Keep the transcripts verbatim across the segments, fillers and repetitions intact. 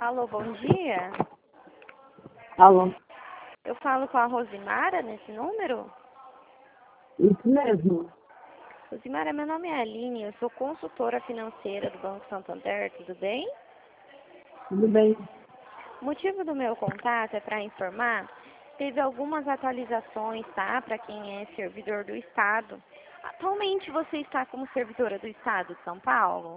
Alô, bom dia. Alô? Eu falo com a Rosimara nesse número? Isso mesmo. Rosimara, meu nome é Aline, eu sou consultora financeira do Banco Santander, tudo bem? Tudo bem? O motivo do meu contato é para informar, teve algumas atualizações, tá? Para quem é servidor do Estado. Atualmente você está como servidora do Estado de São Paulo?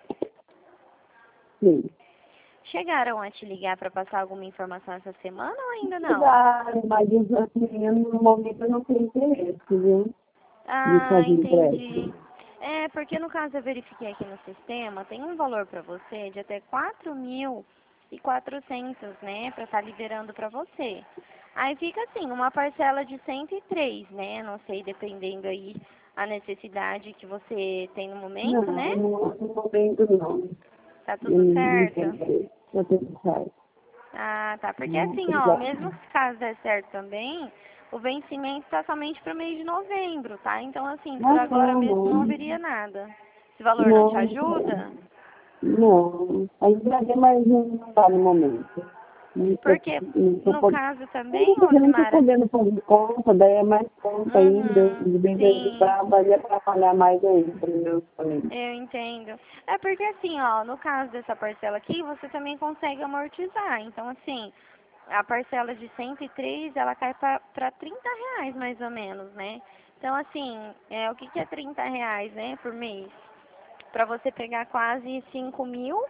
Sim. Chegaram a te ligar para passar alguma informação essa semana ou ainda não? Claro, mas assim, no momento eu não tenho interesse, viu? De Ah, fazer entendi. empréstimo. É, porque no caso eu verifiquei aqui no sistema, tem um valor para você de até quatro mil e quatrocentos, né, para estar liberando para você. Aí fica assim, uma parcela de cento e três, né, não sei, dependendo aí a necessidade que você tem no momento, né? Não, no, no momento não. Tá Eu tudo não não tenho certo? interesse. Já tudo certo. Ah, tá. Porque Não, assim, ó, obrigada. mesmo se caso der certo também, o vencimento tá somente pro mês de novembro, tá? Então, assim, por Ah, agora não, mesmo não não. haveria nada. Esse valor não te Não, ajuda? não. Ainda bem, mas não está no momento. Não estou Porque, não tô no podendo. caso também, Eu não estou Rosimara, podendo fazer conta, daí é mais conta ainda. uhum, De vez em sim, trabalhar para pagar mais ainda para meus famílias. eu entendo. É porque assim, ó, no caso dessa parcela aqui, você também consegue amortizar. Então, assim, a parcela de cento e três, ela cai para trinta reais mais ou menos, né? Então, assim, é, o que, que é trinta reais, né, por mês? Para você pegar quase cinco mil,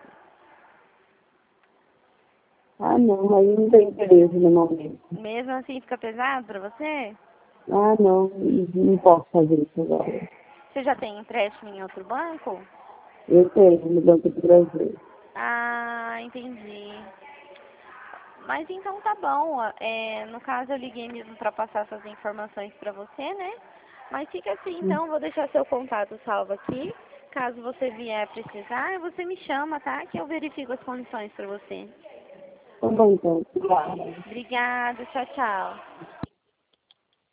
Ah, não, aí não tem interesse no momento. mesmo assim fica pesado para você? Ah, não, não posso fazer isso agora. Você já tem empréstimo em outro banco? Eu tenho no Banco do Brasil. Ah, entendi. Mas então tá bom. É, no caso eu liguei mesmo para passar essas informações para você, né? Mas fica assim, então, vou deixar seu contato salvo aqui. Caso você vier precisar, você me chama, tá? Que eu verifico as condições para você. Tá bom, então. Claro. Obrigada, tchau, tchau.